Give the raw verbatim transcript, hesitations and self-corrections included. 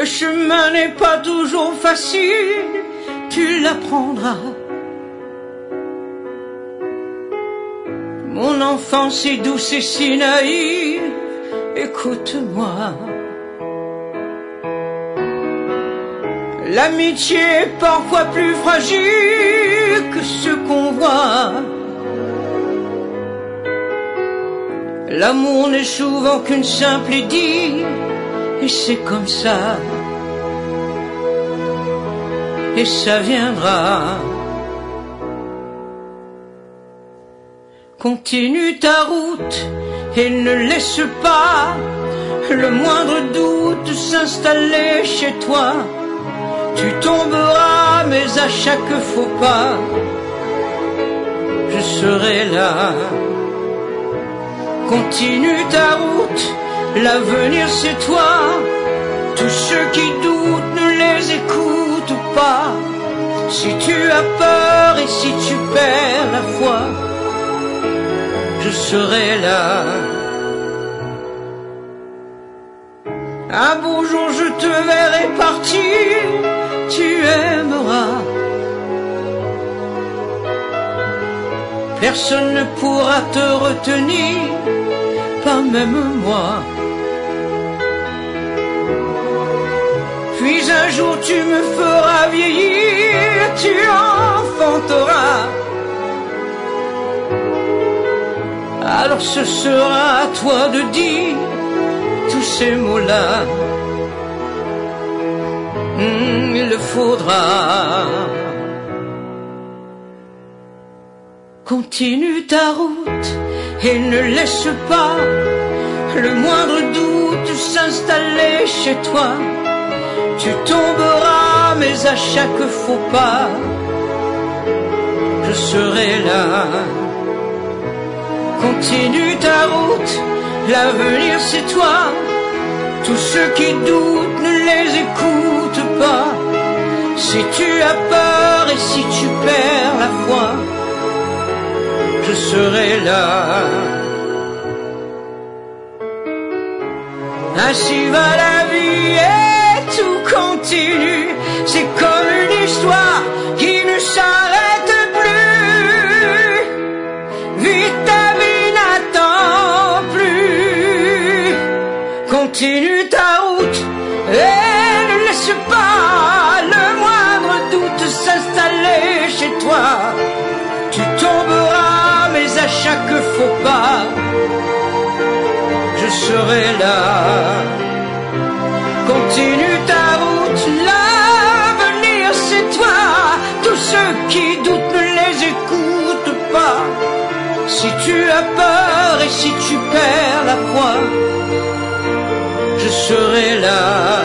Le chemin n'est pas toujours facile, tu l'apprendras. Mon enfance est douce et si naïve, écoute-moi. L'amitié est parfois plus fragile que ce qu'on voit. L'amour n'est souvent qu'une simple idylle, et c'est comme ça, et ça viendra. Continue ta route et ne laisse pas le moindre doute s'installer chez toi. Tu tomberas, mais à chaque faux pas, je serai là. Continue ta route, l'avenir c'est toi. Tous ceux qui doutent, ne les écoute pas. Si tu as peur et si tu perds la foi, je serai là. Un beau jour je te verrai partir, tu aimeras. Personne ne pourra te retenir, pas même moi. Puis un jour tu me feras vieillir, tu enfanteras. Alors ce sera à toi de dire tous ces mots-là. Mmh, il le faudra. Continue ta route et ne laisse pas le moindre doute s'installer chez toi. Tu tomberas, mais à chaque faux pas, je serai là. Continue ta route, l'avenir c'est toi. Tous ceux qui doutent, ne les écoute pas. Si tu as peur et si tu perds la foi, je serai là. Ainsi va la vie et tout continue. C'est comme une histoire qui ne s'arrête plus. Vite ta vie n'attend plus. Continue ta route et ne laisse pas le moindre doute s'installer chez toi. Tu tomberas, mais à chaque faux pas, je serai là. Continue ta route, l'avenir c'est toi. Tous ceux qui doutent, ne les écoute pas. Si tu as peur et si tu perds la foi, je serai là.